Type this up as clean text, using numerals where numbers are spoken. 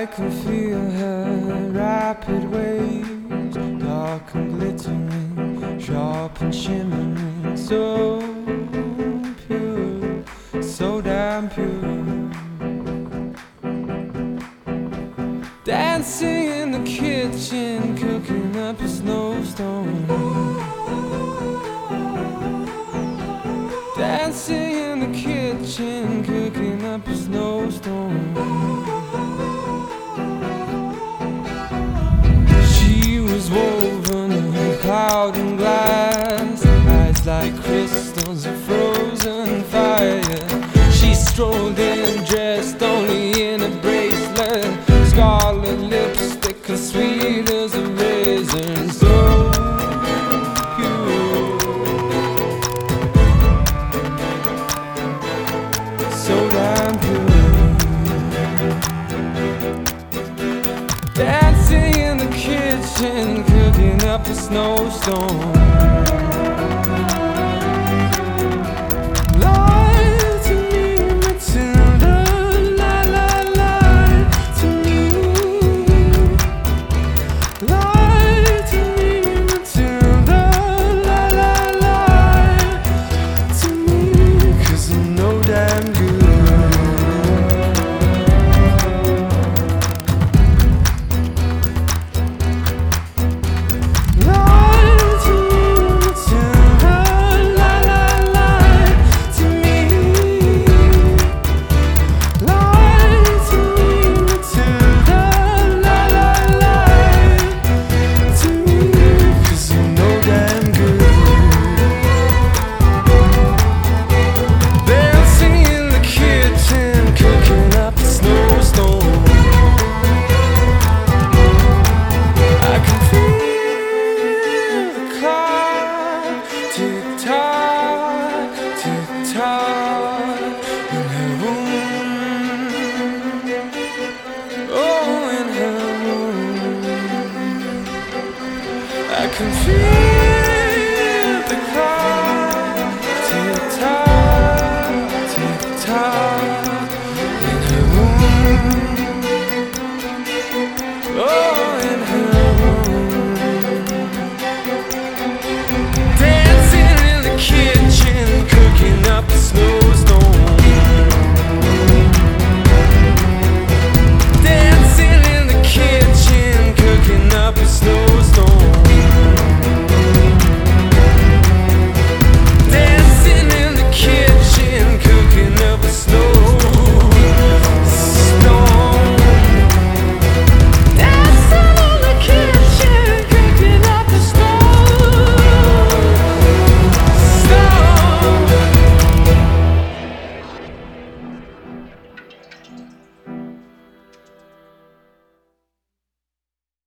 I can feel her rapid waves, dark and glittering, sharp and shimmering, so pure, so damn pure. Dancing in the kitchen, cooking up a snowstorm. Dancing in the kitchen, cooking up a snowstorm. She was woven of cloud and glass, eyes like crystals of frozen fire. She strolled in, dressed only in a bracelet, scarlet lipstick as sweet as a raisin, so pure, so damn pure. Dancing in the kitchen, cooking up a snowstorm. I can feel